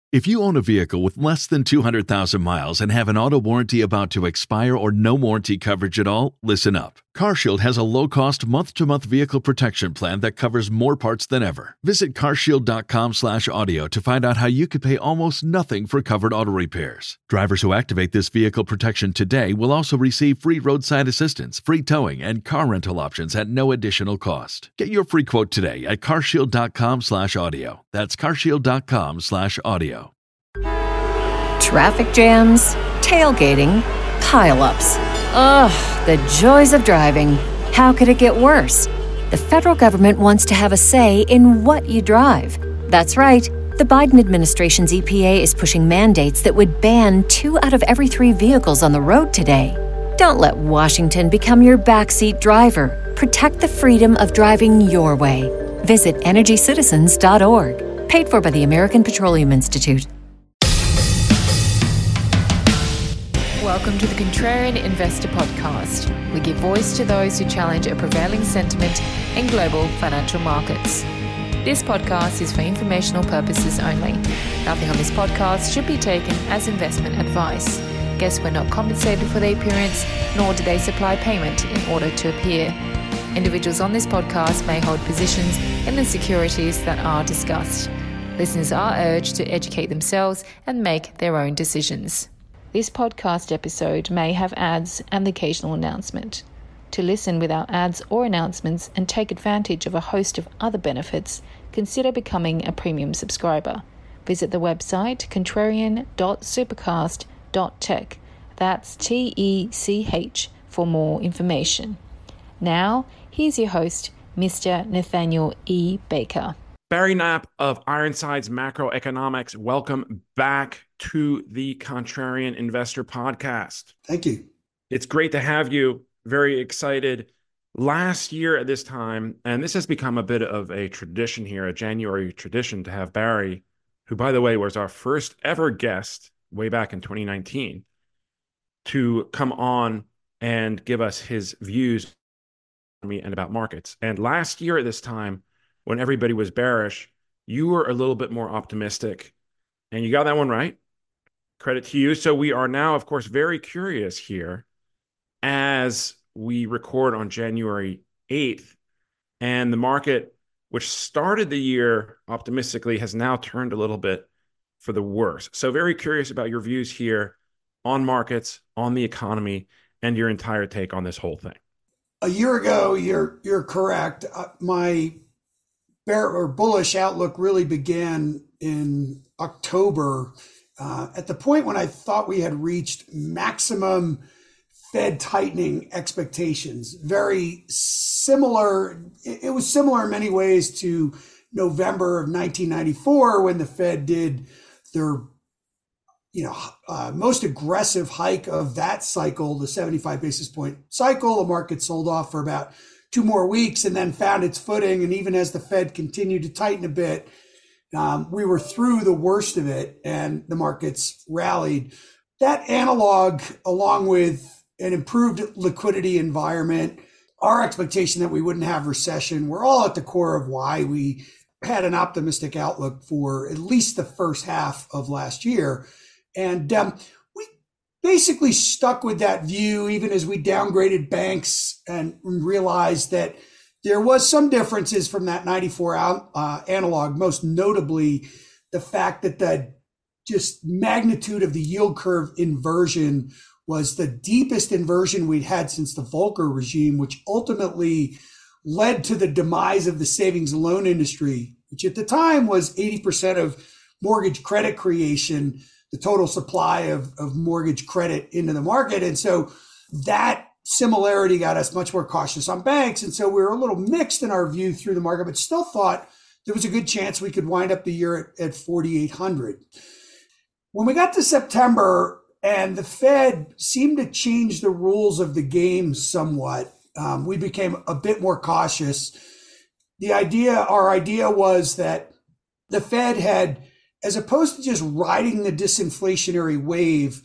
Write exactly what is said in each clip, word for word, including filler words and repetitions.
If you own a vehicle with less than two hundred thousand miles and have an auto warranty about to expire or no warranty coverage at all, listen up. CarShield has a low-cost month-to-month vehicle protection plan that covers more parts than ever. Visit carshield.com slash audio to find out how you could pay almost nothing for covered auto repairs. Drivers who activate this vehicle protection today will also receive free roadside assistance, free towing, and car rental options at no additional cost. Get your free quote today at carshield.com slash audio. That's carshield.com slash audio. Traffic jams, tailgating, pileups. Ugh, the joys of driving. How could it get worse? The federal government wants to have a say in what you drive. That's right. The Biden administration's E P A is pushing mandates that would ban two out of every three vehicles on the road today. Don't let Washington become your backseat driver. Protect the freedom of driving your way. Visit energy citizens dot org. Paid for by the American Petroleum Institute. Welcome to the Contrarian Investor Podcast. We give voice to those who challenge a prevailing sentiment in global financial markets. This podcast is for informational purposes only. Nothing on this podcast should be taken as investment advice. Guests were not compensated for their appearance, nor do they supply payment in order to appear. Individuals on this podcast may hold positions in the securities that are discussed. Listeners are urged to educate themselves and make their own decisions. This podcast episode may have ads and the occasional announcement. To listen without ads or announcements and take advantage of a host of other benefits, consider becoming a premium subscriber. Visit the website contrarian dot supercast dot tech. That's T E C H for more information. Now, here's your host, Mister Nathaniel E. Baker. Barry Knapp of Ironsides Macroeconomics, welcome back to the Contrarian Investor Podcast. Thank you. It's great to have you. Very excited. Last year at this time, and this has become a bit of a tradition here, a January tradition to have Barry, who, by the way, was our first ever guest way back in twenty nineteen, to come on and give us his views on me and about markets. And last year at this time, when everybody was bearish, you were a little bit more optimistic, and you got that one right. Credit to you. So we are now, of course, very curious here as we record on January eighth, and the market, which started the year optimistically, has now turned a little bit for the worse. So very curious about your views here on markets, on the economy, and your entire take on this whole thing. A year ago, you're you're correct. Uh, my bear or bullish outlook really began in October, uh, at the point when I thought we had reached maximum Fed tightening expectations. Very similar. It was similar in many ways to November of nineteen ninety-four when the Fed did their, you know, uh, most aggressive hike of that cycle, the seventy-five basis point cycle. The market sold off for about two more weeks and then found its footing. And even as the Fed continued to tighten a bit, um, we were through the worst of it and the markets rallied. That analog, along with an improved liquidity environment, our expectation that we wouldn't have recession, were all at the core of why we had an optimistic outlook for at least the first half of last year. And um, we basically stuck with that view, even as we downgraded banks and realized that there was some differences from that ninety-four out, uh, analog, most notably the fact that the just magnitude of the yield curve inversion was the deepest inversion we'd had since the Volcker regime, which ultimately led to the demise of the savings and loan industry, which at the time was eighty percent of mortgage credit creation, the total supply of, of mortgage credit into the market. And so that similarity got us much more cautious on banks. And so we were a little mixed in our view through the market, but still thought there was a good chance we could wind up the year at, at forty-eight hundred. When we got to September and the Fed seemed to change the rules of the game somewhat, um, we became a bit more cautious. The idea, our idea was that the Fed had, as opposed to just riding the disinflationary wave,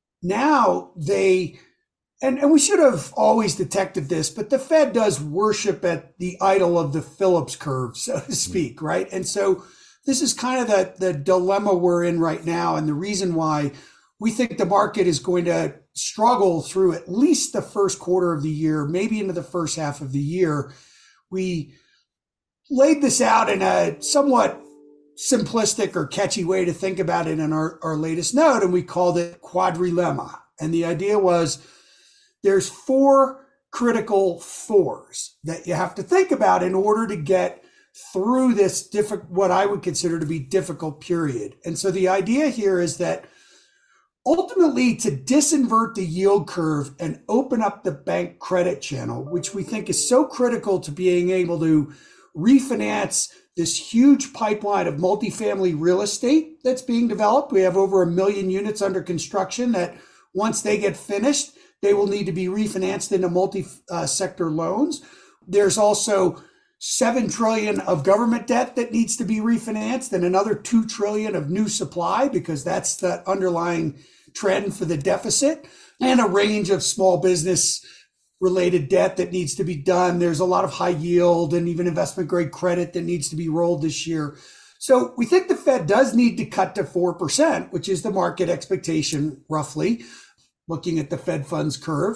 now they, and, and we should have always detected this, but the Fed does worship at the idol of the Phillips curve, so to speak, right? And so this is kind of the, the dilemma we're in right now. And the reason why we think the market is going to struggle through at least the first quarter of the year, maybe into the first half of the year. We laid this out in a somewhat simplistic or catchy way to think about it in our, our latest note, and we called it quadrilemma. And the idea was there's four critical fours that you have to think about in order to get through this difficult, what I would consider to be difficult period. And so the idea here is that ultimately to disinvert the yield curve and open up the bank credit channel, which we think is so critical to being able to refinance this huge pipeline of multifamily real estate that's being developed. We have over a million units under construction that once they get finished, they will need to be refinanced into multi-sector loans. There's also seven trillion of government debt that needs to be refinanced and another two trillion of new supply, because that's the underlying trend for the deficit, and a range of small business related debt that needs to be done. There's a lot of high yield and even investment grade credit that needs to be rolled this year. So we think the Fed does need to cut to four percent, which is the market expectation roughly, looking at the Fed funds curve.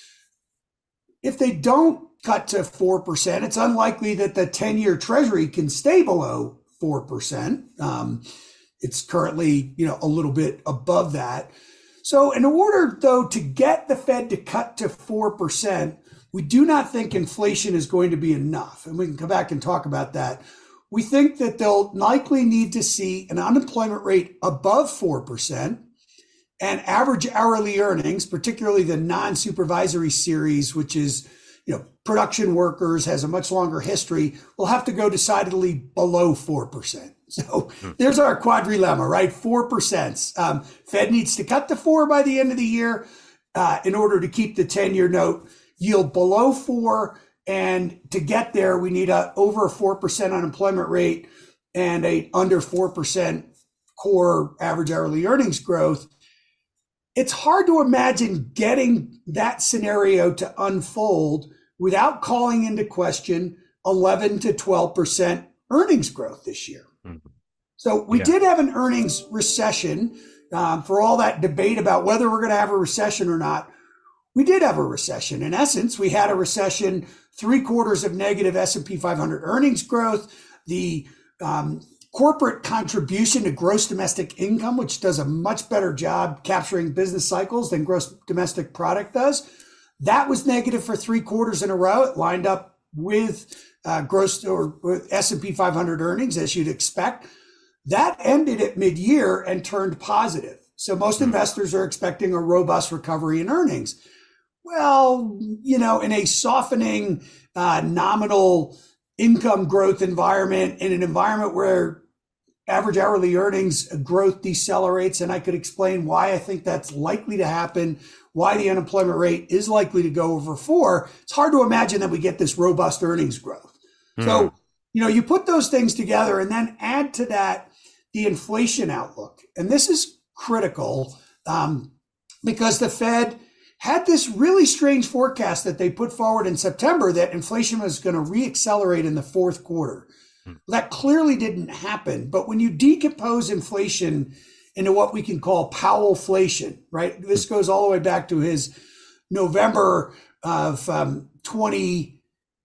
If they don't cut to four percent, it's unlikely that the ten-year Treasury can stay below four percent. Um, it's currently, you know, a little bit above that. So in order, though, to get the Fed to cut to four percent, we do not think inflation is going to be enough. And we can come back and talk about that. We think that they'll likely need to see an unemployment rate above four percent and average hourly earnings, particularly the non-supervisory series, which is, you know, production workers, has a much longer history, will have to go decidedly below four percent. So there's our quadrilemma, right? four percent. Um, Fed needs to cut to four by the end of the year uh, in order to keep the ten-year note yield below four. And to get there, we need a over a four percent unemployment rate and a under four percent core average hourly earnings growth. It's hard to imagine getting that scenario to unfold without calling into question eleven to twelve percent earnings growth this year. Mm-hmm. So we yeah. did have an earnings recession. Um, for all that debate about whether we're going to have a recession or not, we did have a recession. In essence, we had a recession, three quarters of negative S and P five hundred earnings growth. The um, corporate contribution to gross domestic income, which does a much better job capturing business cycles than gross domestic product does, that was negative for three quarters in a row. It lined up with uh, gross or with S and P five hundred earnings, as you'd expect. That ended at mid-year and turned positive. So most investors are expecting a robust recovery in earnings. Well, you know, in a softening uh, nominal income growth environment, in an environment where average hourly earnings growth decelerates, and I could explain why I think that's likely to happen, why the unemployment rate is likely to go over four, it's hard to imagine that we get this robust earnings growth. Mm. So, you know, you put those things together and then add to that the inflation outlook. And this is critical um, because the Fed had this really strange forecast that they put forward in September that inflation was going to reaccelerate in the fourth quarter. Hmm. That clearly didn't happen. But when you decompose inflation into what we can call Powellflation, right? This goes all the way back to his November of um, twenty-two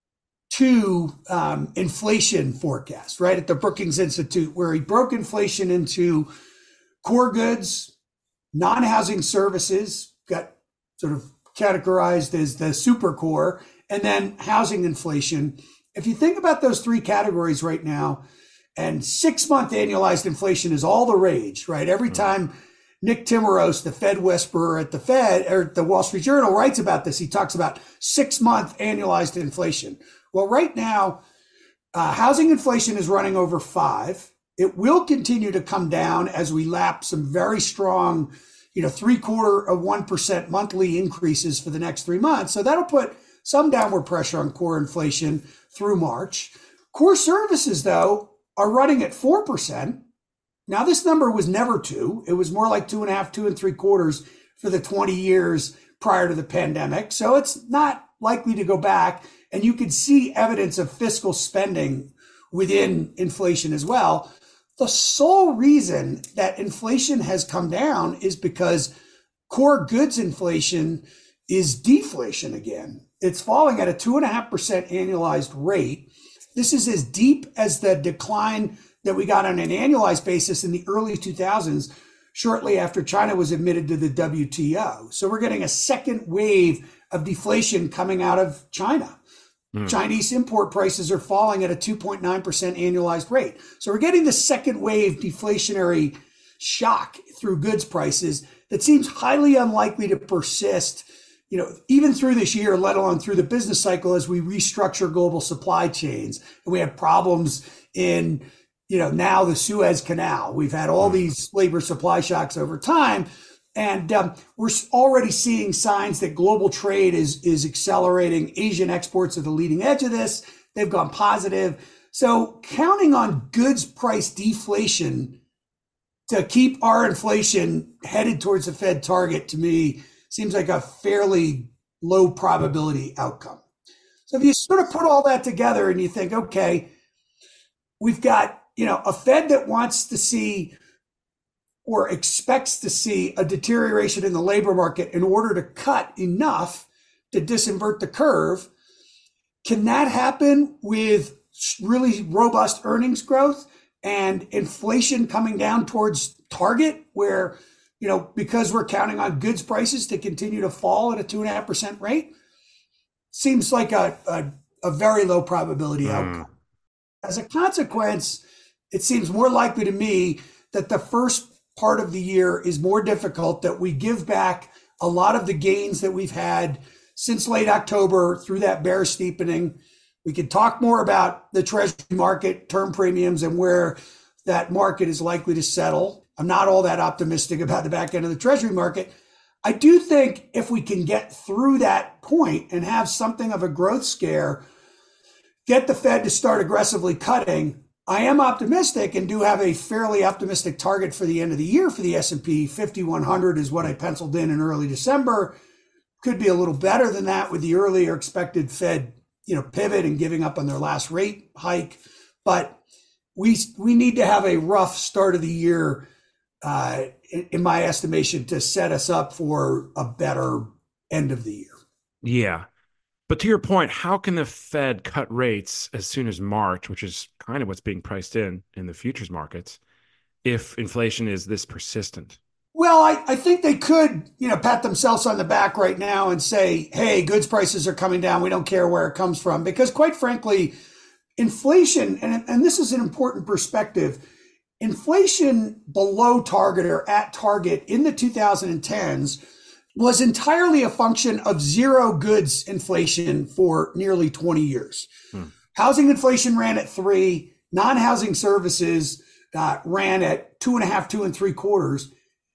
um, inflation forecast, right? At the Brookings Institute, where he broke inflation into core goods, non-housing services, got sort of categorized as the super core, and then housing inflation. If you think about those three categories right now, and six-month annualized inflation is all the rage, right? Every time Nick Timiraos, the Fed whisperer at the Fed or the Wall Street Journal, writes about this, he talks about six-month annualized inflation. Well, right now, uh, housing inflation is running over five. It will continue to come down as we lap some very strong, you know, three quarter of one percent monthly increases for the next three months. So that'll put some downward pressure on core inflation through March. Core services, though, are running at four percent. Now, this number was never two. It was more like two and a half, two and three quarters for the twenty years prior to the pandemic. So it's not likely to go back. And you could see evidence of fiscal spending within inflation as well. The sole reason that inflation has come down is because core goods inflation is deflation again. It's falling at a two and a half percent annualized rate. This is as deep as the decline that we got on an annualized basis in the early two thousands, shortly after China was admitted to the W T O. So we're getting a second wave of deflation coming out of China. Mm. Chinese import prices are falling at a two point nine percent annualized rate. So we're getting the second wave deflationary shock through goods prices that seems highly unlikely to persist, you know, even through this year, let alone through the business cycle as we restructure global supply chains. And we have problems in, you know, now the Suez Canal. We've had all these labor supply shocks over time. And um, we're already seeing signs that global trade is, is accelerating. Asian exports are the leading edge of this. They've gone positive. So counting on goods price deflation to keep our inflation headed towards the Fed target, to me, seems like a fairly low probability outcome. So if you sort of put all that together and you think, okay, we've got, you know, a Fed that wants to see or expects to see a deterioration in the labor market in order to cut enough to disinvert the curve. Can that happen with really robust earnings growth and inflation coming down towards target, where, you know, because we're counting on goods prices to continue to fall at a two and a half percent rate? Seems like a, a, a very low probability mm. outcome. As a consequence, it seems more likely to me that the first part of the year is more difficult, that we give back a lot of the gains that we've had since late October through that bear steepening. We could talk more about the treasury market, term premiums, and where that market is likely to settle. I'm not all that optimistic about the back end of the treasury market. I do think if we can get through that point and have something of a growth scare, get the Fed to start aggressively cutting, I am optimistic and do have a fairly optimistic target for the end of the year for the S and P. fifty-one hundred is what I penciled in in early December. Could be a little better than that with the earlier expected Fed, you know, pivot and giving up on their last rate hike. But we we need to have a rough start of the year, uh, in, in my estimation, to set us up for a better end of the year. Yeah. But to your point, how can the Fed cut rates as soon as March, which is kind of what's being priced in in the futures markets, if inflation is this persistent? Well, I, I think they could, you know, pat themselves on the back right now and say, hey, goods prices are coming down. We don't care where it comes from. Because quite frankly, inflation, and, and this is an important perspective, inflation below target or at target in the two thousand tens was entirely a function of zero goods inflation for nearly twenty years. Hmm. Housing inflation ran at three, non-housing services uh, ran at two and a half, two and three quarters.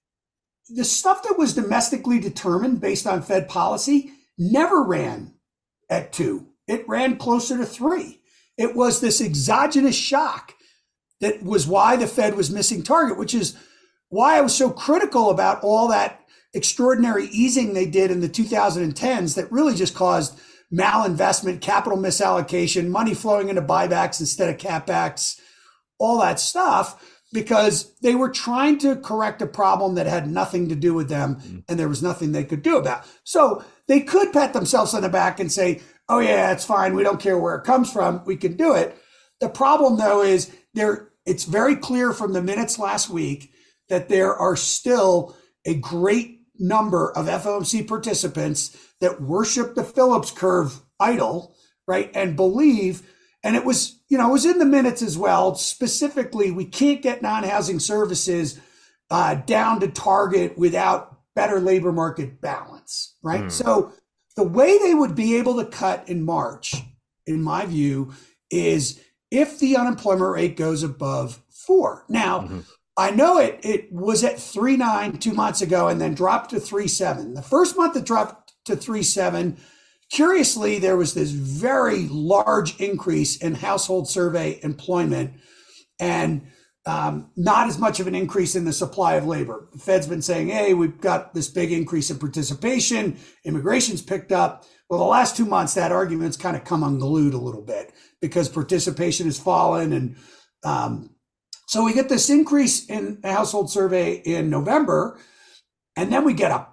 The stuff that was domestically determined based on Fed policy never ran at two. It ran closer to three. It was this exogenous shock that was why the Fed was missing target, which is why I was so critical about all that extraordinary easing they did in the two thousand tens that really just caused malinvestment, capital misallocation, money flowing into buybacks instead of CapEx, all that stuff, because they were trying to correct a problem that had nothing to do with them, mm-hmm. and there was nothing they could do about it. So they could pat themselves on the back and say, oh yeah, it's fine. We don't care where it comes from. We can do it. The problem though is there, it's very clear from the minutes last week that there are still a great number of F O M C participants that worship the Phillips curve idol, right? And believe, and it was, you know, it was in the minutes as well, specifically, we can't get non-housing services uh, down to target without better labor market balance, right? Mm. So the way they would be able to cut in March, in my view, is if the unemployment rate goes above four. Now, mm-hmm. I know it it was at three point nine two months ago and then dropped to three point seven. The first month it dropped to three point seven. Curiously, there was this very large increase in household survey employment and um, not as much of an increase in the supply of labor. The Fed's been saying, hey, we've got this big increase in participation, immigration's picked up. Well, the last two months, that argument's kind of come unglued a little bit because participation has fallen and um, So we get this increase in the household survey in November, and then we get a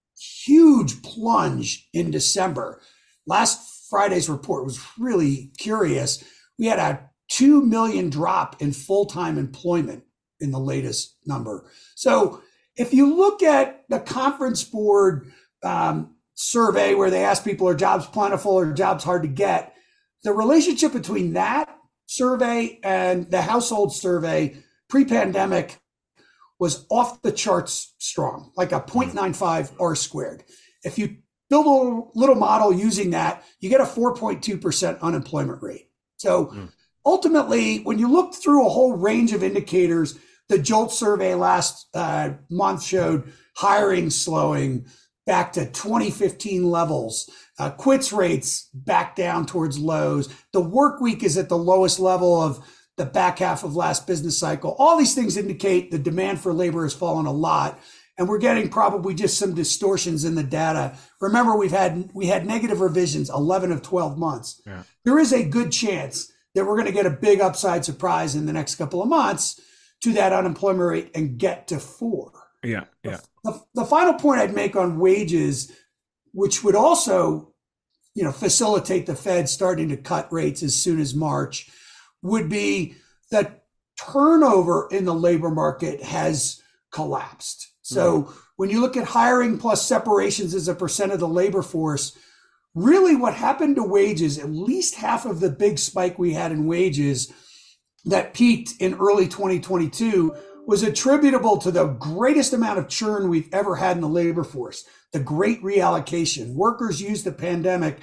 huge plunge in December. Last Friday's report was really curious. We had a two million drop in full-time employment in the latest number. So if you look at the Conference Board um, survey where they ask people, are jobs plentiful or jobs hard to get? The relationship between that survey and the household survey pre-pandemic was off the charts strong, like a zero point nine five R squared. If you build a little model using that, you get a four point two percent unemployment rate. So mm. ultimately, when you look through a whole range of indicators, the JOLT survey last uh, month showed hiring slowing back to twenty fifteen levels, uh, quits rates back down towards lows. The work week is at the lowest level of the back half of last business cycle. All these things indicate the demand for labor has fallen a lot, and we're getting probably just some distortions in the data. Remember, we've had we had negative revisions eleven of twelve months. Yeah. There is a good chance that we're going to get a big upside surprise in the next couple of months to that unemployment rate and get to four. Yeah, yeah. The, the final point I'd make on wages, which would also, you know, facilitate the Fed starting to cut rates as soon as March, would be that turnover in the labor market has collapsed. So mm. when you look at hiring plus separations as a percent of the labor force, really what happened to wages, at least half of the big spike we had in wages that peaked in early twenty twenty-two was attributable to the greatest amount of churn we've ever had in the labor force, the great reallocation. Workers used the pandemic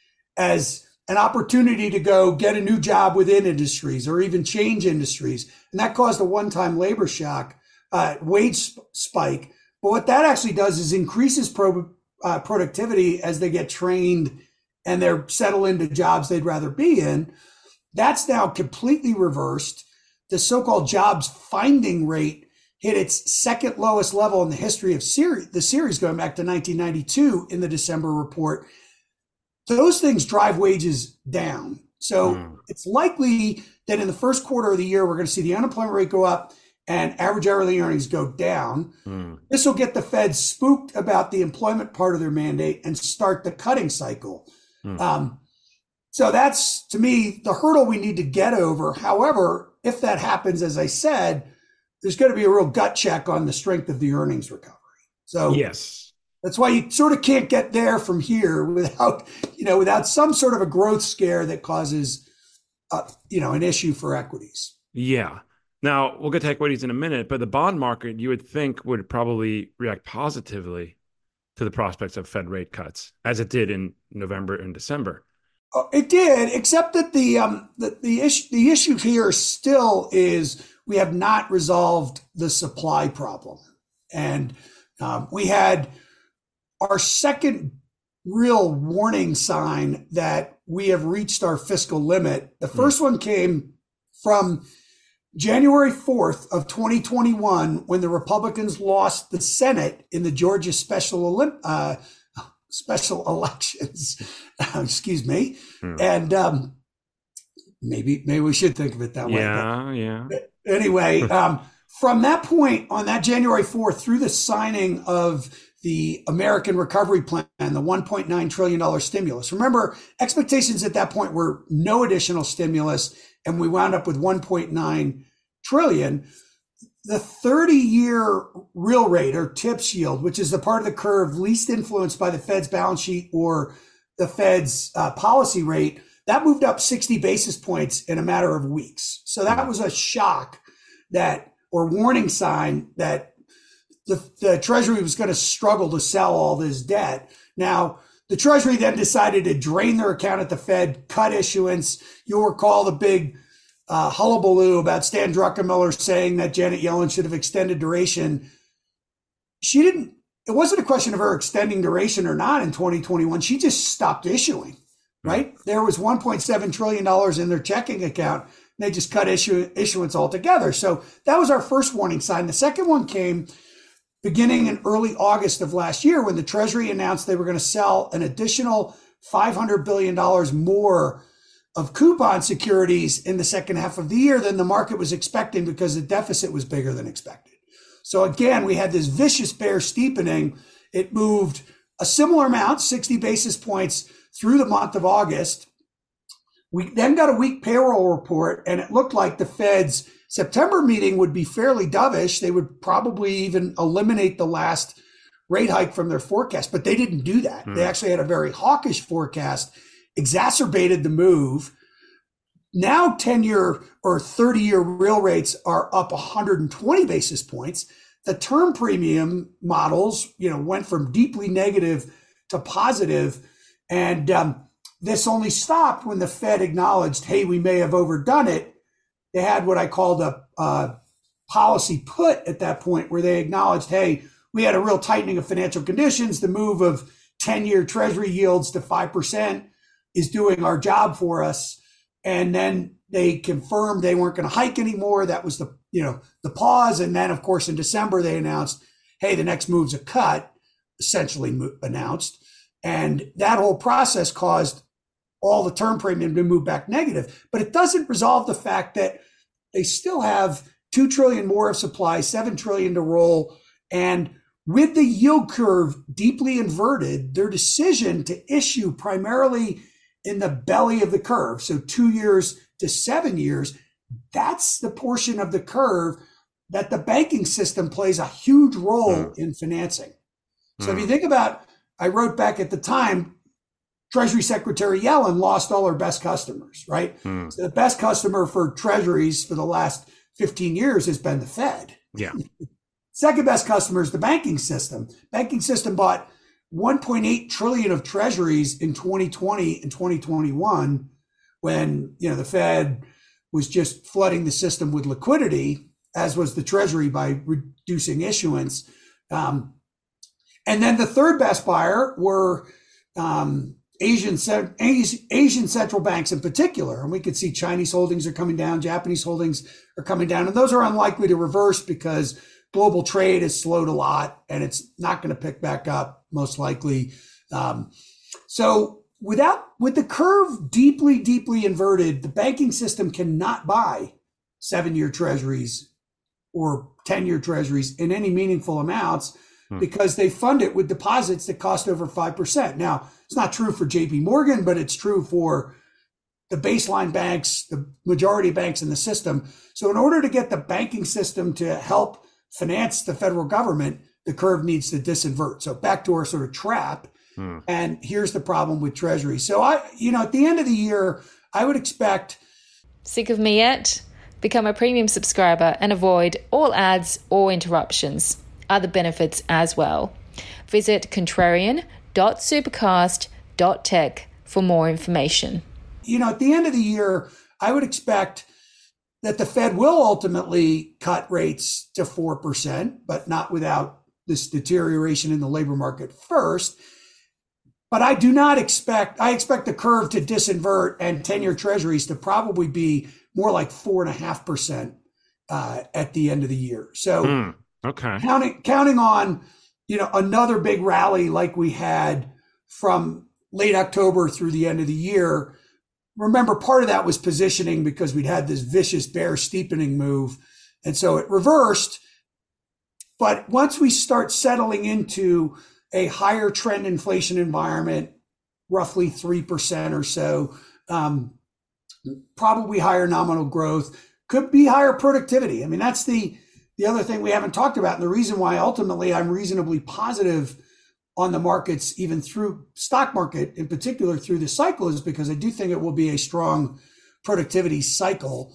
as an opportunity to go get a new job within industries or even change industries. And that caused a one-time labor shock, uh, wage sp- spike. But what that actually does is increases pro- uh, productivity as they get trained and they're settled into jobs they'd rather be in. That's now completely reversed. The so-called jobs finding rate hit its second lowest level in the history of series, the series going back to nineteen ninety-two in the December report. Those things drive wages down. So mm. it's likely that in the first quarter of the year, we're going to see the unemployment rate go up and average hourly earnings go down. Mm. This will get the Fed spooked about the employment part of their mandate and start the cutting cycle. Mm. Um, so that's, to me, the hurdle we need to get over. However, if that happens, as I said, there's going to be a real gut check on the strength of the earnings recovery. So yes, that's why you sort of can't get there from here without, you know, without some sort of a growth scare that causes, uh, you know, an issue for equities. Yeah. Now, we'll get to equities in a minute, but the bond market, you would think, would probably react positively to the prospects of Fed rate cuts, as it did in November and December. Uh, it did, except that the um the the issue the issue here still is we have not resolved the supply problem, and um, we had our second real warning sign that we have reached our fiscal limit. The first mm. one came from January fourth of twenty twenty-one, when the Republicans lost the Senate in the Georgia special Olymp- uh, special elections. Excuse me. Hmm. And um, maybe maybe we should think of it that way. Yeah, but yeah. Anyway, um, from that point on that January fourth through the signing of the American Recovery Plan, the one point nine trillion dollars stimulus. Remember, expectations at that point were no additional stimulus, and we wound up with one point nine trillion dollars. The thirty-year real rate, or TIPS yield, which is the part of the curve least influenced by the Fed's balance sheet or the Fed's uh, policy rate, that moved up sixty basis points in a matter of weeks. So that was a shock that, or warning sign that the, the Treasury was going to struggle to sell all this debt. Now, the Treasury then decided to drain their account at the Fed, cut issuance. You'll recall the big uh, hullabaloo about Stan Druckenmiller saying that Janet Yellen should have extended duration. She didn't, it wasn't a question of her extending duration or not in twenty twenty-one. She just stopped issuing, right? There was one point seven trillion dollars in their checking account. And they just cut issue, issuance altogether. So that was our first warning sign. The second one came beginning in early August of last year, when the Treasury announced they were going to sell an additional five hundred billion dollars more of coupon securities in the second half of the year than the market was expecting because the deficit was bigger than expected. So again, we had this vicious bear steepening. It moved a similar amount, sixty basis points through the month of August. We then got a weak payroll report, and it looked like the Fed's September meeting would be fairly dovish. They would probably even eliminate the last rate hike from their forecast, but they didn't do that. Mm. They actually had a very hawkish forecast, exacerbated the move. Now ten-year or thirty-year real rates are up one hundred twenty basis points. The term premium models, you know, went from deeply negative to positive, and um, this only stopped when the Fed acknowledged, hey, we may have overdone it. They had what I called a, a policy put at that point, where they acknowledged, hey, we had a real tightening of financial conditions. The move of ten-year Treasury yields to five percent is doing our job for us. And then they confirmed they weren't going to hike anymore. That was the, you know, the pause. And then, of course, in December, they announced, hey, the next move's a cut, essentially mo- announced. And that whole process caused all the term premium to move back negative. But it doesn't resolve the fact that they still have two trillion more of supply, seven trillion to roll. And with the yield curve deeply inverted, their decision to issue primarily in the belly of the curve, so two years to seven years, that's the portion of the curve that the banking system plays a huge role mm. in financing. So mm. if you think about, I wrote back at the time, Treasury Secretary Yellen lost all her best customers, right? Mm. So the best customer for treasuries for the last fifteen years has been the Fed. Yeah. Second best customer is the banking system. Banking system bought one point eight trillion of treasuries in twenty twenty and twenty twenty-one, when, you know, the Fed was just flooding the system with liquidity, as was the Treasury by reducing issuance. Um, and then the third best buyer were um, Asian Asian central banks in particular. And we could see Chinese holdings are coming down, Japanese holdings are coming down, and those are unlikely to reverse because global trade has slowed a lot and it's not going to pick back up, most likely. Um, so without, with the curve deeply, deeply inverted, the banking system cannot buy seven-year treasuries or ten-year treasuries in any meaningful amounts hmm. because they fund it with deposits that cost over five percent. Now, it's not true for J P Morgan, but it's true for the baseline banks, the majority of banks in the system. So in order to get the banking system to help finance the federal government, the curve needs to disinvert. So back to our sort of trap. Hmm. And here's the problem with Treasury. So I, you know, at the end of the year, I would expect. Sick of me yet? Become a premium subscriber and avoid all ads or interruptions. Other benefits as well. Visit contrarian dot supercast dot tech for more information. You know, at the end of the year, I would expect that the Fed will ultimately cut rates to four percent, but not without this deterioration in the labor market first. But I do not expect, I expect the curve to disinvert and ten-year treasuries to probably be more like four point five percent uh, at the end of the year. So mm, okay. counting, counting on, you know, another big rally like we had from late October through the end of the year. Remember, part of that was positioning because we'd had this vicious bear steepening move. And so it reversed. But once we start settling into a higher trend inflation environment, roughly three percent or so, um, probably higher nominal growth, could be higher productivity. I mean, that's the, the other thing we haven't talked about. And the reason why ultimately I'm reasonably positive on the markets, even through stock market in particular through the cycle, is because I do think it will be a strong productivity cycle.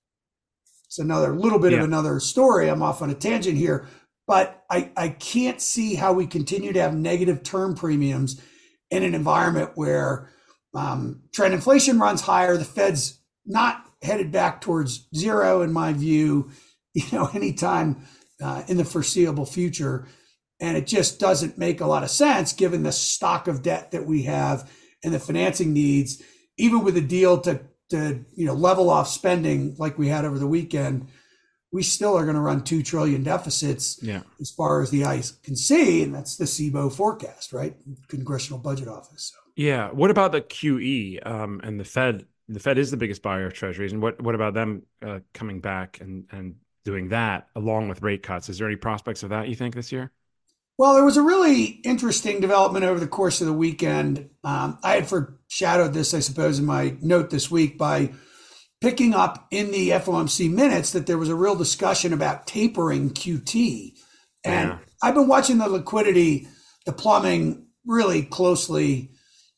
It's another little bit yeah. of another story. I'm off on a tangent here, but I, I can't see how we continue to have negative term premiums in an environment where um, trend inflation runs higher. The Fed's not headed back towards zero, in my view, you know, anytime uh, in the foreseeable future. And it just doesn't make a lot of sense given the stock of debt that we have and the financing needs, even with a deal to, to you know, level off spending like we had over the weekend. We still are going to run two trillion deficits yeah. as far as the eye can see. And that's the S I B O forecast, right? Congressional Budget Office. So. Yeah. What about the Q E um, and the Fed the Fed is the biggest buyer of treasuries. And what, what about them uh, coming back and, and doing that along with rate cuts? Is there any prospects of that, you think, this year? Well, there was a really interesting development over the course of the weekend. Um, I had foreshadowed this, I suppose, in my note this week by picking up in the F O M C minutes that there was a real discussion about tapering Q T. And Yeah. I've been watching the liquidity, the plumbing really closely.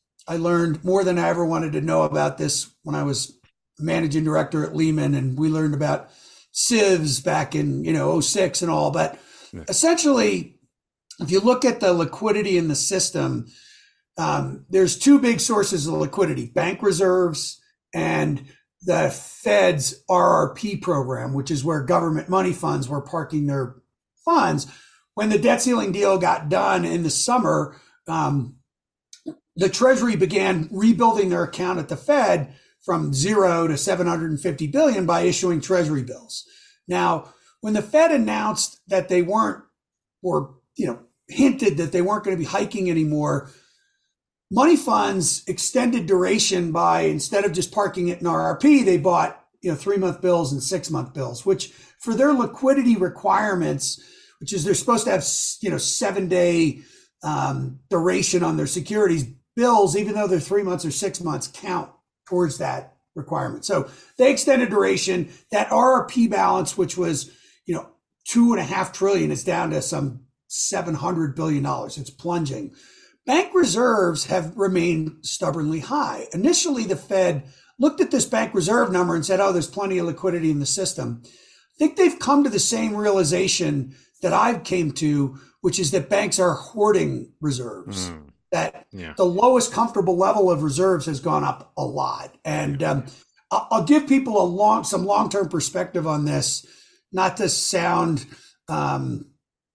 I learned more than I ever wanted to know about this when I was managing director at Lehman, and we learned about sieves back in, you know, oh six and all. But Yeah. essentially, if you look at the liquidity in the system, um, there's two big sources of liquidity: bank reserves and the Fed's R R P program, which is where government money funds were parking their funds. When the debt ceiling deal got done in the summer, um, the Treasury began rebuilding their account at the Fed from zero to seven hundred fifty billion by issuing Treasury bills. Now, when the Fed announced that they weren't, or you know, hinted that they weren't going to be hiking anymore, money funds extended duration by, instead of just parking it in R R P, they bought, you know, three month bills and six month bills, which for their liquidity requirements, which is they're supposed to have, you know, seven day um, duration on their securities bills, even though they're three months or six months, count towards that requirement. So they extended duration. That R R P balance, which was, you know, two and a half trillion, is down to some seven hundred billion dollars. It's plunging. Bank reserves have remained stubbornly high. Initially, the Fed looked at this bank reserve number and said, oh, there's plenty of liquidity in the system. I think they've come to the same realization that I've came to, which is that banks are hoarding reserves, mm. that yeah. the lowest comfortable level of reserves has gone up a lot. And um, I'll give people a long, some long-term perspective on this, not to sound, um,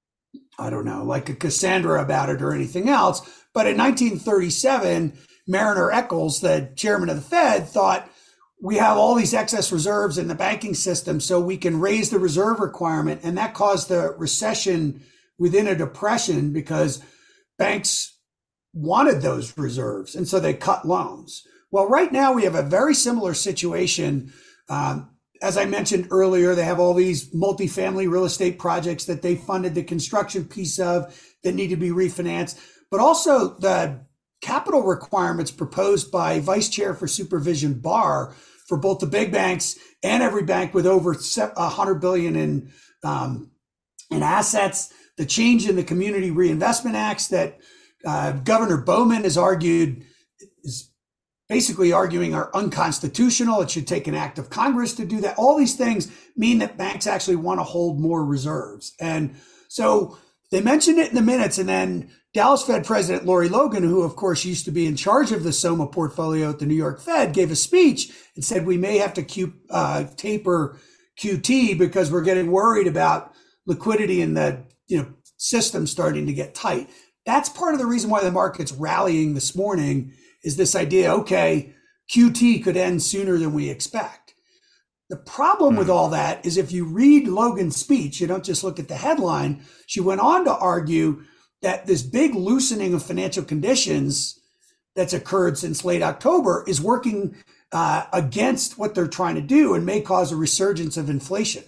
I don't know, like a Cassandra about it or anything else. But in nineteen thirty-seven, Mariner Eccles, the chairman of the Fed, thought we have all these excess reserves in the banking system, so we can raise the reserve requirement. And that caused the recession within a depression because banks wanted those reserves. And so they cut loans. Well, right now we have a very similar situation. Um, as I mentioned earlier, they have all these multifamily real estate projects that they funded the construction piece of that need to be refinanced, but also the capital requirements proposed by Vice Chair for Supervision Barr for both the big banks and every bank with over one hundred billion in um, in assets. The change in the Community Reinvestment Acts that uh, Governor Bowman has argued is basically arguing are unconstitutional. It should take an act of Congress to do that. All these things mean that banks actually want to hold more reserves. And so they mentioned it in the minutes, and then Dallas Fed President Lori Logan, who of course used to be in charge of the SOMA portfolio at the New York Fed, gave a speech and said we may have to Q, uh, taper Q T because we're getting worried about liquidity in the you know system starting to get tight. That's part of the reason why the market's rallying this morning, is this idea, okay, Q T could end sooner than we expect. The problem with all that is if you read Logan's speech, you don't just look at the headline. She went on to argue that this big loosening of financial conditions that's occurred since late October is working uh, against what they're trying to do and may cause a resurgence of inflation.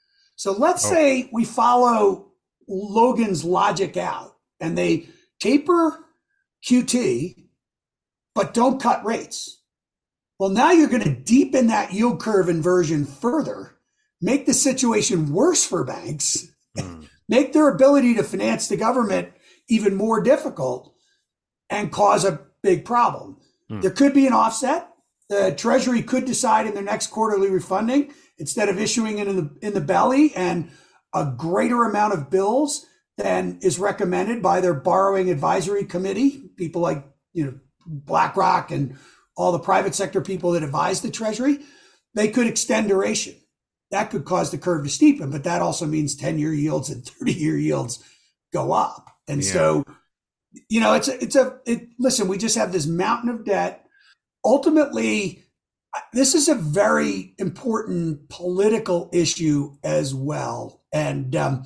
So let's oh. say we follow Logan's logic out and they taper Q T, but don't cut rates. Well, now you're going to deepen that yield curve inversion further, make the situation worse for banks, mm. make their ability to finance the government even more difficult, and cause a big problem. Mm. There could be an offset. The Treasury could decide in their next quarterly refunding, instead of issuing it in the, in the belly and a greater amount of bills than is recommended by their borrowing advisory committee, people like, you know, BlackRock and all the private sector people that advise the Treasury, they could extend duration. That could cause the curve to steepen, but that also means ten-year yields and thirty-year yields go up. And yeah. so, you know, it's a, it's a, it, listen, we just have this mountain of debt. Ultimately, this is a very important political issue as well. And um,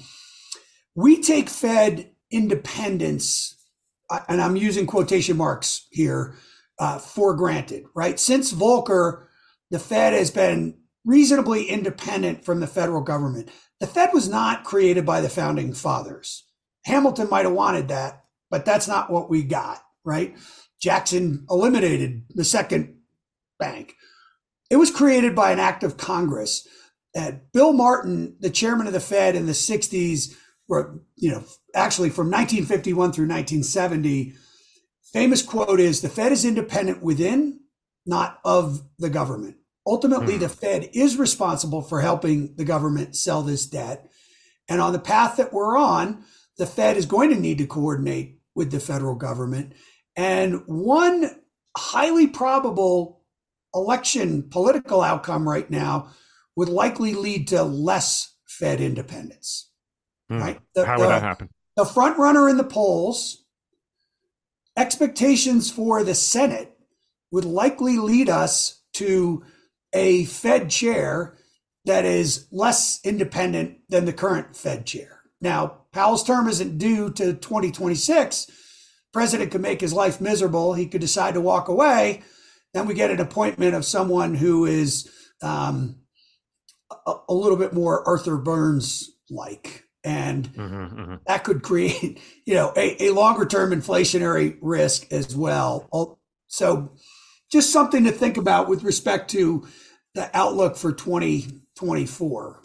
we take Fed independence, and I'm using quotation marks here, uh, for granted, right? Since Volcker, the Fed has been reasonably independent from the federal government. The Fed was not created by the founding fathers. Hamilton might have wanted that, but that's not what we got, right? Jackson eliminated the second bank. It was created by an act of Congress. And Bill Martin, the chairman of the Fed in the sixties, or, you know, actually from nineteen fifty-one through nineteen seventy, famous quote is, the Fed is independent within, not of the government. Ultimately, mm. the Fed is responsible for helping the government sell this debt. And on the path that we're on, the Fed is going to need to coordinate with the federal government. And one highly probable election political outcome right now would likely lead to less Fed independence. Mm. Right? The, How would the, that happen? The front runner in the polls, expectations for the Senate would likely lead us to a Fed chair that is less independent than the current Fed chair. Now, Powell's term isn't due to twenty twenty-six. President could make his life miserable. He could decide to walk away. Then we get an appointment of someone who is um, a, a little bit more Arthur Burns-like. And mm-hmm, mm-hmm. that could create, you know, a, a longer term inflationary risk as well. So just something to think about with respect to the outlook for twenty twenty-four.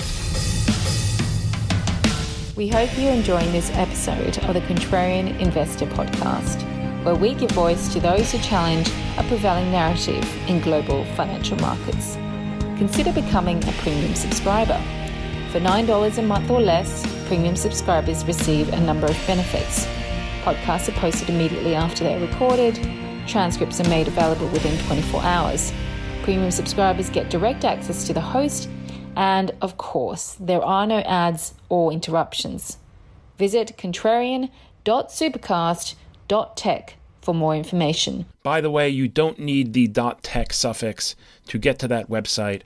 We hope you're enjoying this episode of the Contrarian Investor Podcast, where we give voice to those who challenge a prevailing narrative in global financial markets. Consider becoming a premium subscriber. For nine dollars a month or less, premium subscribers receive a number of benefits. Podcasts are posted immediately after they're recorded. Transcripts are made available within twenty-four hours. Premium subscribers get direct access to the host, and of course, there are no ads or interruptions. Visit contrarian dot supercast dot tech for more information. By the way, you don't need the .tech suffix to get to that website.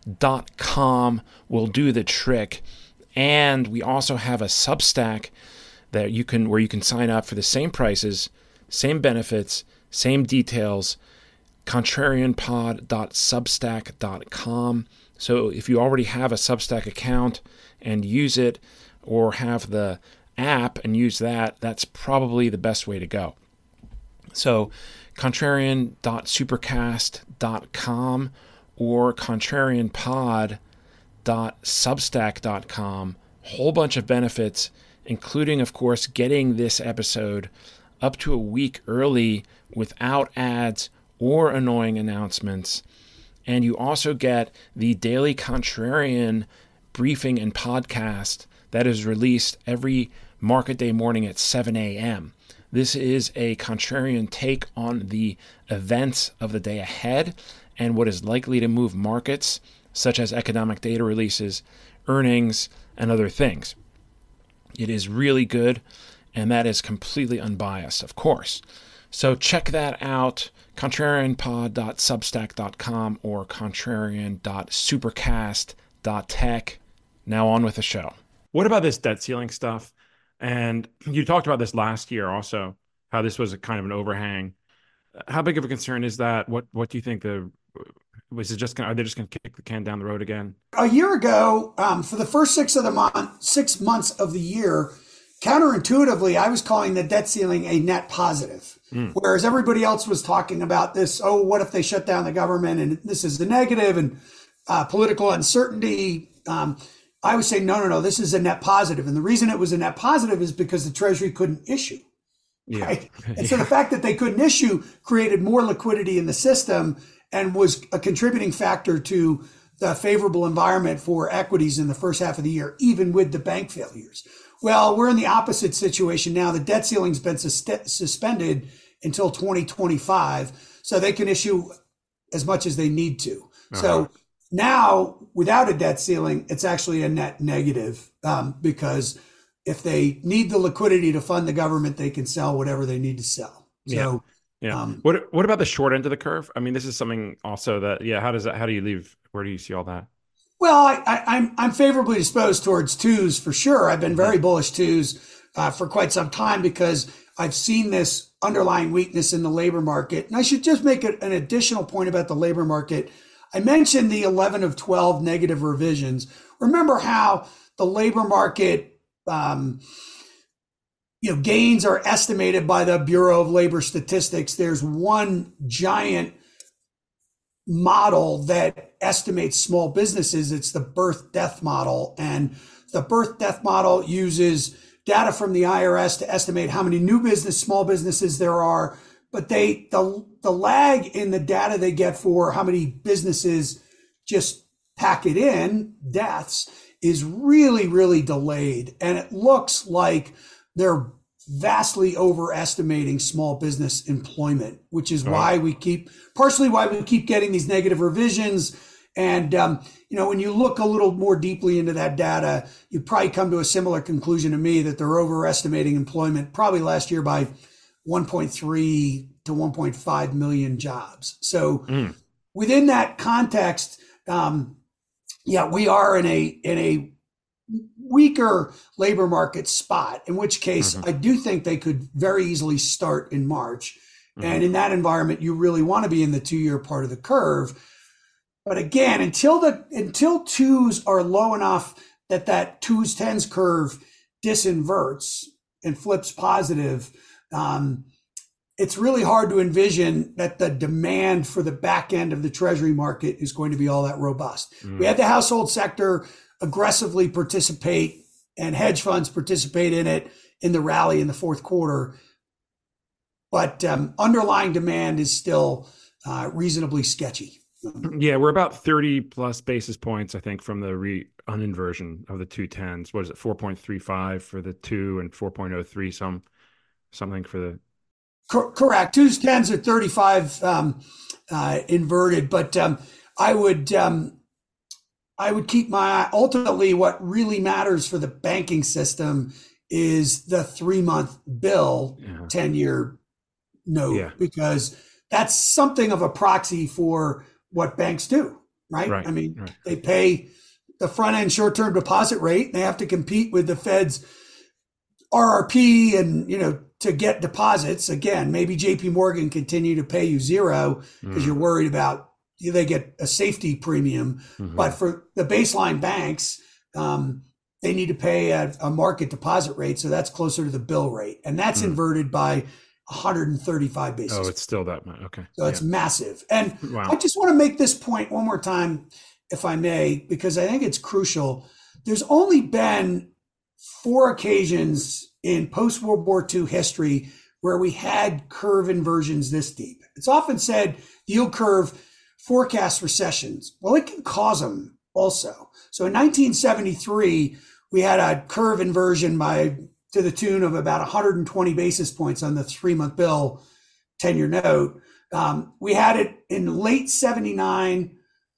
.com will do the trick. And we also have a Substack that you can where you can sign up for the same prices, same benefits, same details, contrarian pod dot substack dot com. So if you already have a Substack account and use it, or have the app and use that, that's probably the best way to go. So contrarian dot supercast dot com or contrarian pod dot substack dot com. Whole bunch of benefits, including, of course, getting this episode up to a week early without ads or annoying announcements. And you also get the daily Contrarian briefing and podcast that is released every market day morning at seven a.m. This is a contrarian take on the events of the day ahead and what is likely to move markets, such as economic data releases, earnings, and other things. It is really good, and that is completely unbiased, of course. So check that out, contrarian pod dot substack dot com or contrarian dot supercast dot tech. Now on with the show. What about this debt ceiling stuff? And you talked about this last year also, how this was a kind of an overhang. How big of a concern is that? What What do you think the was it just gonna, are they just going to kick the can down the road again? A year ago, um, for the first six of the month, six months of the year, counterintuitively, I was calling the debt ceiling a net positive. Mm. Whereas everybody else was talking about this, oh, what if they shut down the government and this is the negative and uh, political uncertainty. Um, I was saying, no, no, no, this is a net positive. And the reason it was a net positive is because the Treasury couldn't issue. Yeah. Right? And yeah. so the fact that they couldn't issue created more liquidity in the system and was a contributing factor to the favorable environment for equities in the first half of the year, even with the bank failures. Well, we're in the opposite situation now. The debt ceiling's been sus- suspended until twenty twenty-five, so they can issue as much as they need to. Uh-huh. So now, without a debt ceiling, it's actually a net negative um, because if they need the liquidity to fund the government, they can sell whatever they need to sell. So, yeah. Yeah. Um, what What about the short end of the curve? I mean, this is something also that, yeah. How does that? How do you leave? Where do you see all that? Well, I, I, I'm I'm favorably disposed towards twos for sure. I've been very bullish twos uh, for quite some time because I've seen this underlying weakness in the labor market. And I should just make a, an additional point about the labor market. I mentioned the eleven of twelve negative revisions. Remember how the labor market, um, you know, gains are estimated by the Bureau of Labor Statistics. There's one giant model that estimates small businesses. It's the birth death model. And the birth death model uses data from the I R S to estimate how many new business, small businesses there are. But they, the, the lag in the data they get for how many businesses just pack it in, deaths, is really, really delayed. And it looks like they're vastly overestimating small business employment, which is Right. why we keep, partially why we keep getting these negative revisions. And, um, you know, when you look a little more deeply into that data, you probably come to a similar conclusion to me that they're overestimating employment probably last year by one point three to one point five million jobs. So Mm. within that context, um, yeah, we are in a, in a weaker labor market spot, in which case Mhm. I do think they could very easily start in March. Mhm. And in that environment, you really want to be in the two-year part of the curve. But again, until the until twos are low enough that that twos tens curve disinverts and flips positive, um, it's really hard to envision that the demand for the back end of the treasury market is going to be all that robust. Mm. We had the household sector aggressively participate and hedge funds participate in it in the rally in the fourth quarter. But um, underlying demand is still uh, reasonably sketchy. Yeah, we're about thirty plus basis points, I think, from the re uninversion of the two tens. What is it, four point three five for the two and four point oh three some something for the Cor- correct. Twos, tens are thirty-five um, uh, inverted, but um, I would um, I would keep my eye. Ultimately, what really matters for the banking system is the three-month bill, Yeah. ten-year note, Yeah. because that's something of a proxy for what banks do, right? Right, I mean, right. they pay the front-end short-term deposit rate. And they have to compete with the Fed's R R P and, you know, to get deposits. Again, maybe J P Morgan continue to pay you zero because Mm. you're worried about they get a safety premium. Mhm. But for the baseline banks, um, they need to pay a, a market deposit rate. So that's closer to the bill rate. And that's Mm. inverted by one hundred thirty-five basis Oh, points. it's still that much. Okay. So it's Yeah. massive. And Wow. I just want to make this point one more time, if I may, because I think it's crucial. There's only been four occasions in post-World War Two history where we had curve inversions this deep. It's often said the yield curve forecasts recessions. Well, it can cause them also. So in nineteen seventy-three, we had a curve inversion by to the tune of about one hundred twenty basis points on the three-month bill, ten-year note. Um, we had it in late seventy-nine,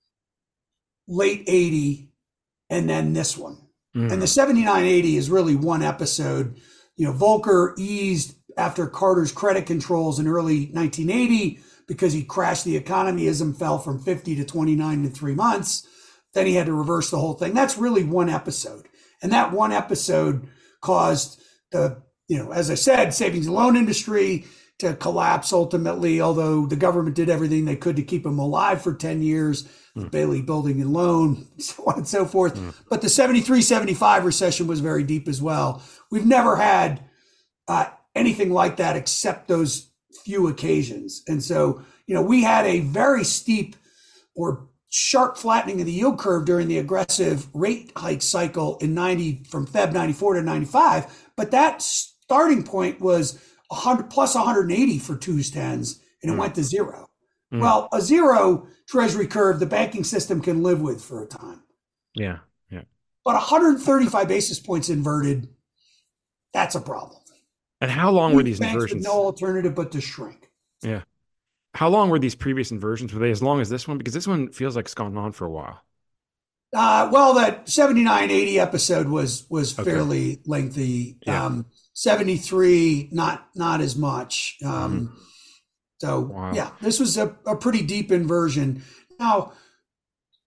late eighty, and then this one. Mm. And the seventy-nine eighty is really one episode. You know, Volcker eased after Carter's credit controls in early nineteen eighty because he crashed the economy. I S M fell from fifty to twenty-nine in three months. Then he had to reverse the whole thing. That's really one episode. And that one episode caused the, you know, as I said, savings and loan industry to collapse ultimately, although the government did everything they could to keep them alive for ten years, the Bailey Building and Loan, so on and so forth. Mm. But the seventy-three seventy-five recession was very deep as well. We've never had uh, anything like that except those few occasions. And so, you know, we had a very steep or sharp flattening of the yield curve during the aggressive rate hike cycle in ninety from Feb ninety-four to ninety-five. But that starting point was one hundred plus one hundred eighty for twos, tens, and it Mm. went to zero. Mm. Well, a zero treasury curve, the banking system can live with for a time. Yeah. Yeah. But one hundred thirty-five basis points inverted, that's a problem. And how long were these Banks with inversions? no alternative but to shrink. Yeah. How long were these previous inversions? Were they as long as this one? Because this one feels like it's gone on for a while. Uh, well, that seventy-nine eighty episode was was Okay. fairly lengthy. Yeah. Um, seventy-three, not not as much. Um, So Wow. yeah, this was a, a pretty deep inversion. Now,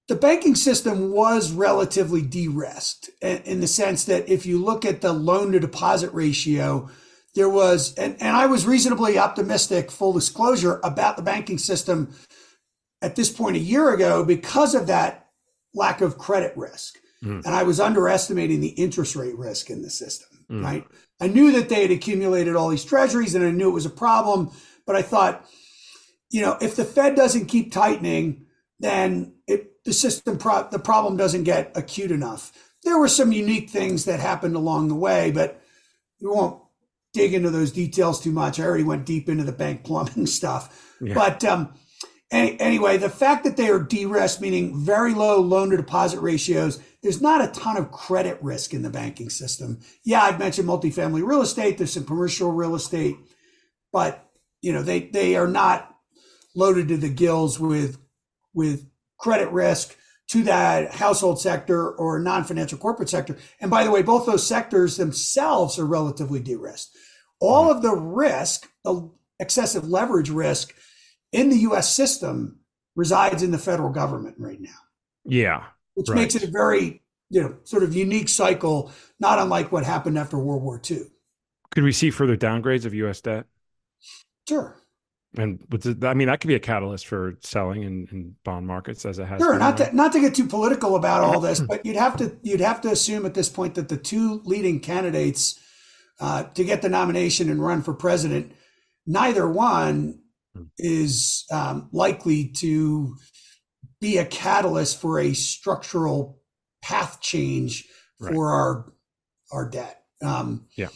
the banking system was relatively de-risked in the sense that if you look at the loan to deposit ratio, there was, and, and I was reasonably optimistic, full disclosure, about the banking system at this point a year ago because of that lack of credit risk. Mm. And I was underestimating the interest rate risk in the system, mm. right? I knew that they had accumulated all these treasuries and I knew it was a problem, but I thought, you know, if the Fed doesn't keep tightening, then it, the system, pro- the problem doesn't get acute enough. There were some unique things that happened along the way, but we won't dig into those details too much. I already went deep into the bank plumbing stuff. Yeah. But um, any, anyway, the fact that they are de-risked, meaning very low loan to deposit ratios, there's not a ton of credit risk in the banking system. Yeah, I've mentioned multifamily real estate. There's some commercial real estate, but you know, they, they are not loaded to the gills with, with credit risk to that household sector or non-financial corporate sector. And by the way, both those sectors themselves are relatively de-risked. All of the risk, the excessive leverage risk in the U S system resides in the federal government right now. Yeah. Which right. makes it a very, you know, sort of unique cycle, not unlike what happened after World War Two. Could we see further downgrades of U S debt? Sure. And with the, I mean, that could be a catalyst for selling in, in bond markets as it has. Sure, been, not right? to not to get too political about all this, but you'd have to you'd have to assume at this point that the two leading candidates uh, to get the nomination and run for president, neither one is um, likely to be a catalyst for a structural path change for right. our our debt. Um, yeah.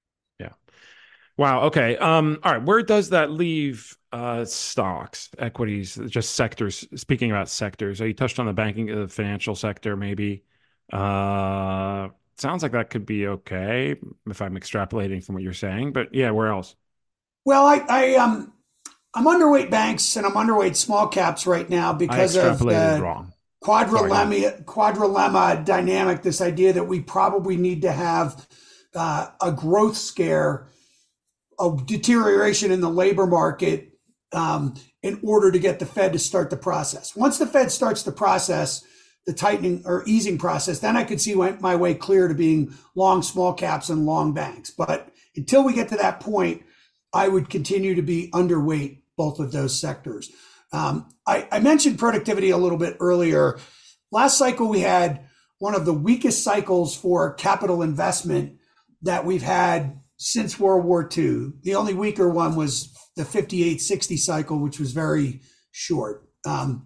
Wow. Okay. Um, all right. Where does that leave uh, stocks, equities, just sectors? Speaking about sectors, you touched on the banking, the financial sector, maybe. Uh, sounds like that could be okay if I'm extrapolating from what you're saying. But yeah, where else? Well, I, I um, I'm underweight banks and I'm underweight small caps right now because I of the wrong. quadrilemma quadrilemma dynamic. This idea that we probably need to have uh, a growth scare, a deterioration in the labor market um, in order to get the Fed to start the process. Once the Fed starts the process, the tightening or easing process, then I could see my way clear to being long small caps and long banks. But until we get to that point, I would continue to be underweight both of those sectors. Um, I, I mentioned productivity a little bit earlier. Last cycle, we had one of the weakest cycles for capital investment that we've had since World War Two. The only weaker one was the fifty-eight sixty cycle, which was very short. Um,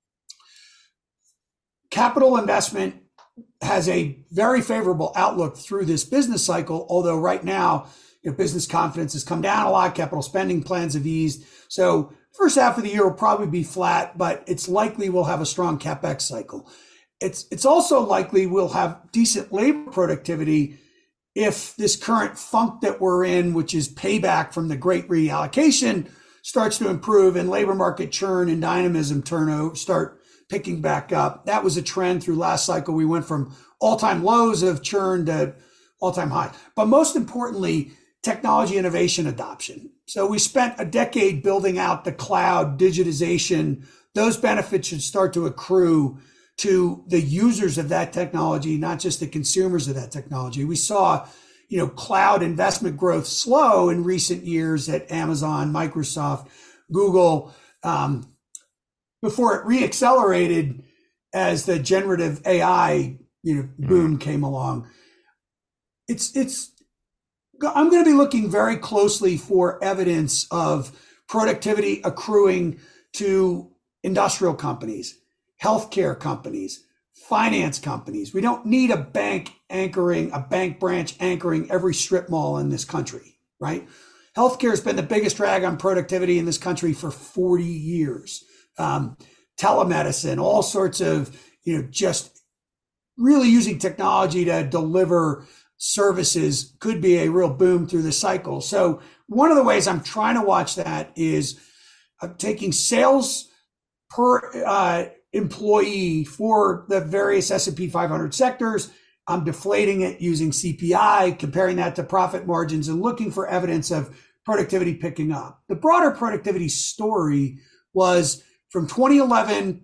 capital investment has a very favorable outlook through this business cycle, although right now, you know, business confidence has come down a lot, capital spending plans have eased. So first half of the year will probably be flat, but it's likely we'll have a strong CapEx cycle. It's, it's also likely we'll have decent labor productivity if this current funk that we're in, which is payback from the great reallocation, starts to improve and labor market churn and dynamism turnover start picking back up. That was a trend through last cycle. We went from all-time lows of churn to all-time high. But most importantly, technology innovation adoption. So we spent a decade building out the cloud, digitization. Those benefits should start to accrue to the users of that technology, not just the consumers of that technology. We saw, you know, cloud investment growth slow in recent years at Amazon, Microsoft, Google, um, before it reaccelerated as the generative A I, you know, boom came along. It's, it's, I'm going to be looking very closely for evidence of productivity accruing to industrial companies, healthcare companies, finance companies. We don't need a bank anchoring, a bank branch anchoring every strip mall in this country, right? Healthcare has been the biggest drag on productivity in this country for forty years. Um, telemedicine, all sorts of, you know, just really using technology to deliver services could be a real boom through the cycle. So one of the ways I'm trying to watch that is uh, taking sales per uh, employee for the various S and P five hundred sectors. I'm deflating it using C P I, comparing that to profit margins and looking for evidence of productivity picking up. The broader productivity story was from twenty eleven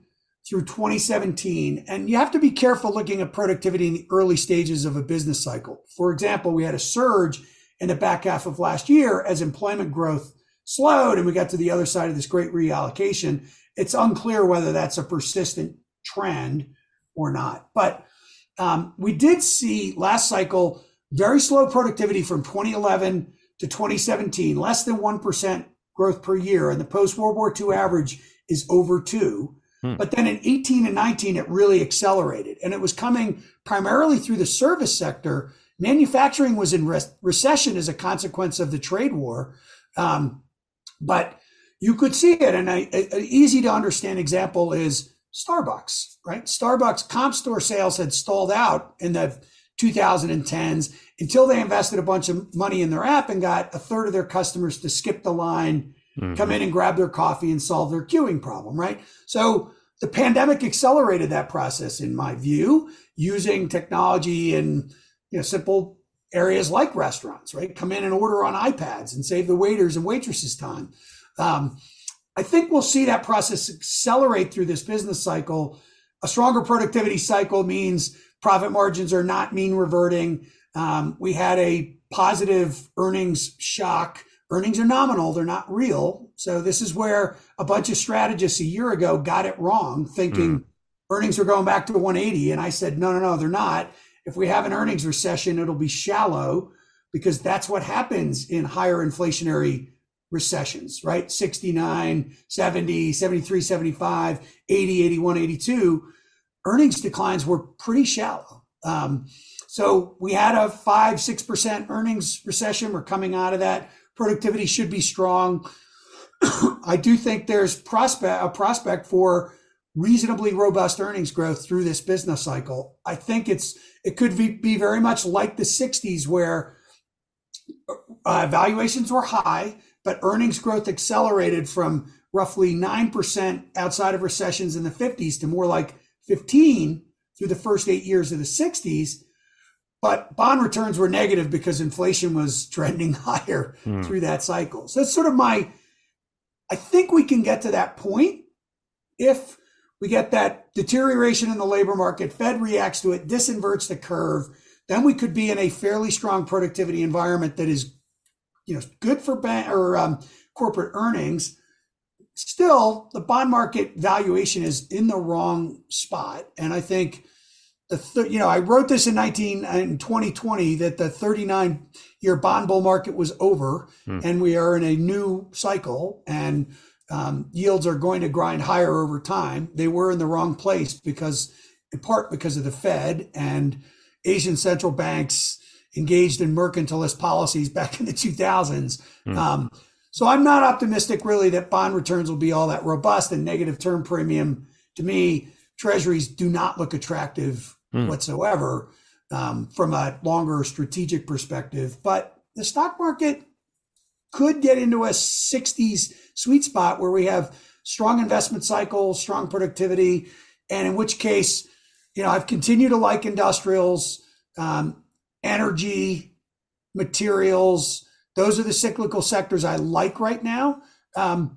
through twenty seventeen. And you have to be careful looking at productivity in the early stages of a business cycle. For example, we had a surge in the back half of last year as employment growth slowed and we got to the other side of this great reallocation. It's unclear whether that's a persistent trend or not. But um, we did see last cycle very slow productivity from twenty eleven to twenty seventeen, less than one percent growth per year. And the post-World War Two average is over two. Hmm. But then in eighteen and nineteen, it really accelerated. And it was coming primarily through the service sector. Manufacturing was in re- recession as a consequence of the trade war. Um, but you could see it. And an easy to understand example is Starbucks, right? Starbucks comp store sales had stalled out in the two thousand tens until they invested a bunch of money in their app and got a third of their customers to skip the line, mm-hmm. come in and grab their coffee and solve their queuing problem, right? So the pandemic accelerated that process, in my view, using technology in you know simple areas like restaurants, right? Come in and order on iPads and save the waiters and waitresses time. Um, I think we'll see that process accelerate through this business cycle. A stronger productivity cycle means profit margins are not mean reverting. Um, we had a positive earnings shock. Earnings are nominal, they're not real. So this is where a bunch of strategists a year ago got it wrong, thinking mm. earnings are going back to one eighty. And I said, no, no, no, they're not. If we have an earnings recession, it'll be shallow because that's what happens in higher inflationary recessions, right? sixty-nine, seventy, seventy-three, seventy-five, eighty, eighty-one, eighty-two. Earnings declines were pretty shallow. Um, so we had a five, six percent earnings recession. We're coming out of that. Productivity should be strong. I do think there's prospect a prospect for reasonably robust earnings growth through this business cycle. I think it's it could be, be very much like the sixties where uh, valuations were high, but earnings growth accelerated from roughly nine percent outside of recessions in the fifties to more like fifteen through the first eight years of the sixties. But bond returns were negative because inflation was trending higher mm. through that cycle. So that's sort of my, I think we can get to that point if we get that deterioration in the labor market, Fed reacts to it, disinverts the curve, then we could be in a fairly strong productivity environment that is, you know, good for bank or um, corporate earnings. Still, the bond market valuation is in the wrong spot. And I think the th- you know, I wrote this in nineteen in twenty twenty that the thirty-nine year bond bull market was over hmm. and we are in a new cycle and um, yields are going to grind higher over time. They were in the wrong place because in part because of the Fed and Asian central banks engaged in mercantilist policies back in the two thousands. Hmm. Um, so I'm not optimistic really that bond returns will be all that robust, and negative term premium, to me, treasuries do not look attractive mm. whatsoever um, from a longer strategic perspective. But the stock market could get into a sixties sweet spot where we have strong investment cycles, strong productivity, and in which case, you know, I've continued to like industrials, um, energy, materials. Those are the cyclical sectors I like right now. Um,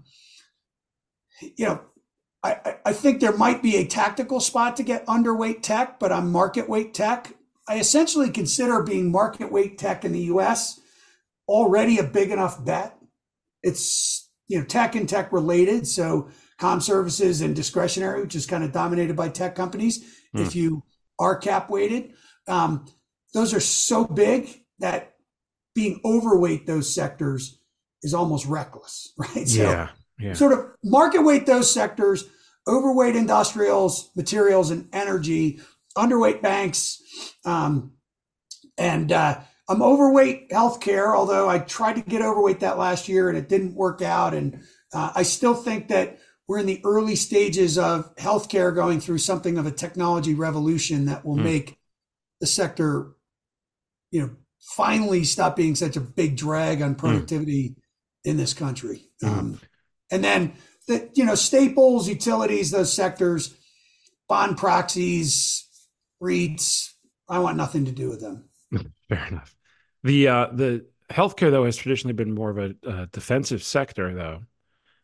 you know, I, I think there might be a tactical spot to get underweight tech, but I'm market weight tech. I essentially consider being market weight tech in the U S already a big enough bet. It's, you know, tech and tech related. So comm services and discretionary, which is kind of dominated by tech companies. Mm. If you are cap weighted, um, those are so big that being overweight those sectors is almost reckless, right? So yeah, yeah. Sort of market weight those sectors, overweight industrials, materials, and energy, underweight banks, um, and uh, I'm overweight healthcare, although I tried to get overweight that last year and it didn't work out. And uh, I still think that we're in the early stages of healthcare going through something of a technology revolution that will mm. make the sector, you know, finally stop being such a big drag on productivity mm. in this country. Mm. Um, and then the, you know, staples, utilities, those sectors, bond proxies, REITs, I want nothing to do with them. Fair enough. The, uh, the healthcare though has traditionally been more of a uh, defensive sector though.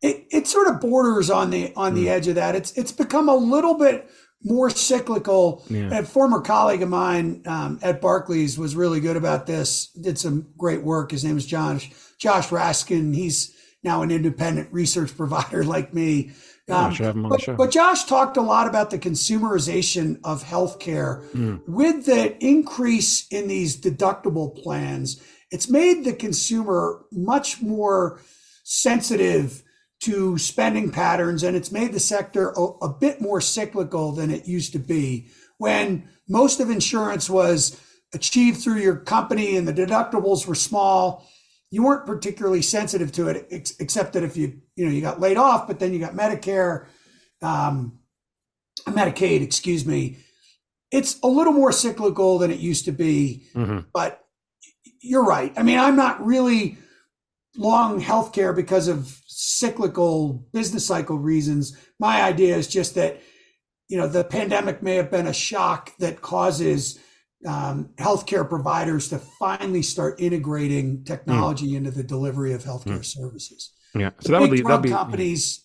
it, it sort of borders on the on the mm. edge of that. It's it's become a little bit more cyclical. Yeah. A former colleague of mine um, at Barclays was really good about this, did some great work. His name is Josh, Josh Raskin. He's now an independent research provider like me. Um, but, but Josh talked a lot about the consumerization of healthcare. Mm. With the increase in these deductible plans, it's made the consumer much more sensitive to spending patterns, and it's made the sector a, a bit more cyclical than it used to be, when most of insurance was achieved through your company and the deductibles were small. You weren't particularly sensitive to it, ex- except that if you, you know, you got laid off, but then you got Medicare, um, Medicaid, excuse me. It's a little more cyclical than it used to be, mm-hmm. but you're right. I mean, I'm not really long healthcare because of cyclical business cycle reasons. My idea is just that, you know, the pandemic may have been a shock that causes um, healthcare providers to finally start integrating technology mm. into the delivery of healthcare mm. services. Yeah. So the that would be, that'd be companies.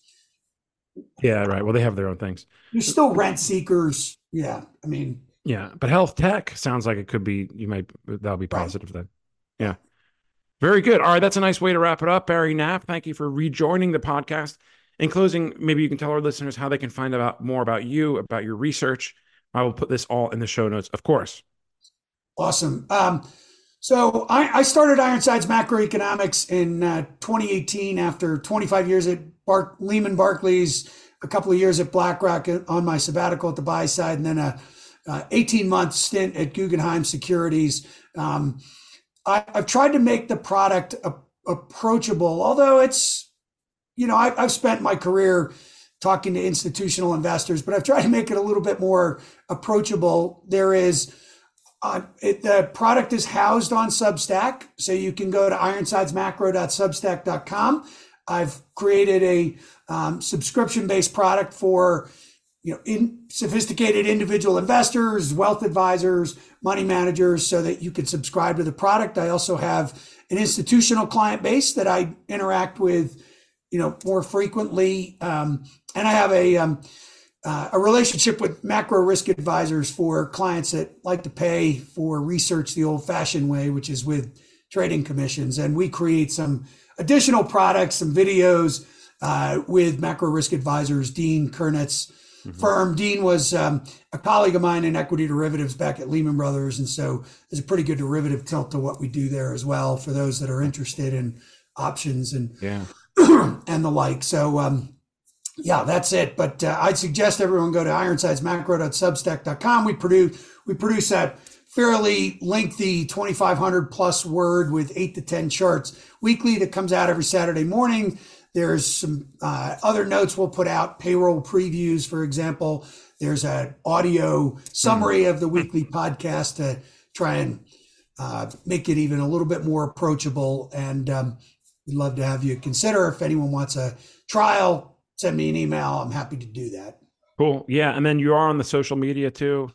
Yeah. Right. Well, they have their own things. You're still rent seekers. Yeah. I mean, yeah, but health tech sounds like it could be, you might, that'll be positive right. then. Yeah. Very good. All right. That's a nice way to wrap it up. Barry Knapp, thank you for rejoining the podcast. In closing, maybe you can tell our listeners how they can find out more about you, about your research. I will put this all in the show notes, of course. Awesome. Um, so I, I started Ironsides Macroeconomics in uh, twenty eighteen after twenty-five years at Bar- Lehman Barclays, a couple of years at BlackRock on my sabbatical at the buy side, and then a uh, eighteen month stint at Guggenheim Securities. Um, I, I've tried to make the product a, approachable, although it's, you know, I, I've spent my career talking to institutional investors, but I've tried to make it a little bit more approachable. There is, uh, it, the product is housed on Substack, so you can go to ironsides macro dot substack dot com. I've created a um, subscription-based product for, you know, in sophisticated individual investors, wealth advisors, money managers, so that you can subscribe to the product. I also have an institutional client base that I interact with, you know, more frequently. Um, and I have a, um, uh, a relationship with macro risk advisors for clients that like to pay for research the old fashioned way, which is with trading commissions. And we create some additional products, some videos uh, with macro risk advisors, Dean Kernitz, Mm-hmm. firm. Dean was um, a colleague of mine in equity derivatives back at Lehman Brothers. And so there's a pretty good derivative tilt to what we do there as well for those that are interested in options and yeah. and the like. So um, yeah, that's it. But uh, I'd suggest everyone go to ironsides macro dot substack dot com. We produce, we produce that fairly lengthy twenty-five hundred plus word with eight to ten charts weekly that comes out every Saturday morning. There's some uh, other notes we'll put out, payroll previews, for example. There's an audio summary of the weekly podcast to try and uh, make it even a little bit more approachable. And um, we'd love to have you consider. If anyone wants a trial, send me an email. I'm happy to do that. Cool. Yeah. And then you are on the social media too?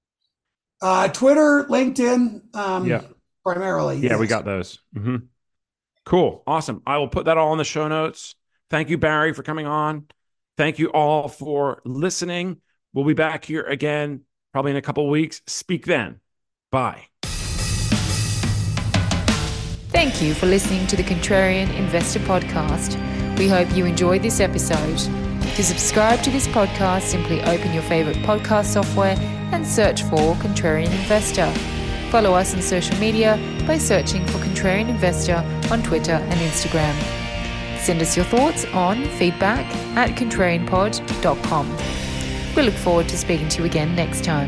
Uh, Twitter, LinkedIn, um, yeah. primarily. Yeah, yes. We got those. Mm-hmm. Cool. Awesome. I will put that all in the show notes. Thank you, Barry, for coming on. Thank you all for listening. We'll be back here again, probably in a couple of weeks. Speak then. Bye. Thank you for listening to the Contrarian Investor Podcast. We hope you enjoyed this episode. To subscribe to this podcast, simply open your favorite podcast software and search for Contrarian Investor. Follow us on social media by searching for Contrarian Investor on Twitter and Instagram. Send us your thoughts on feedback at contrarian pod dot com. We look forward to speaking to you again next time.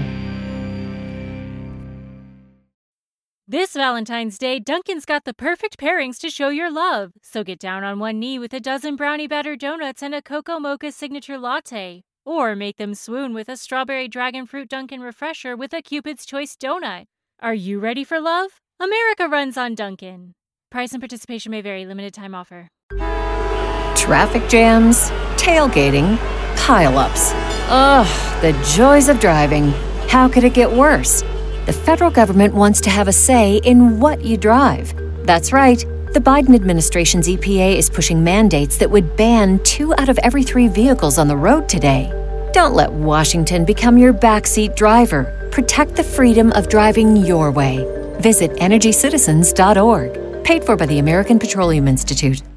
This Valentine's Day, Dunkin's got the perfect pairings to show your love. So get down on one knee with a dozen brownie batter donuts and a Cocoa Mocha signature latte. Or make them swoon with a strawberry dragon fruit Dunkin' refresher with a Cupid's Choice donut. Are you ready for love? America runs on Dunkin'. Price and participation may vary. Limited time offer. Traffic jams, tailgating, pile-ups. Ugh, the joys of driving. How could it get worse? The federal government wants to have a say in what you drive. That's right. The Biden administration's E P A is pushing mandates that would ban two out of every three vehicles on the road today. Don't let Washington become your backseat driver. Protect the freedom of driving your way. Visit energy citizens dot org. Paid for by the American Petroleum Institute.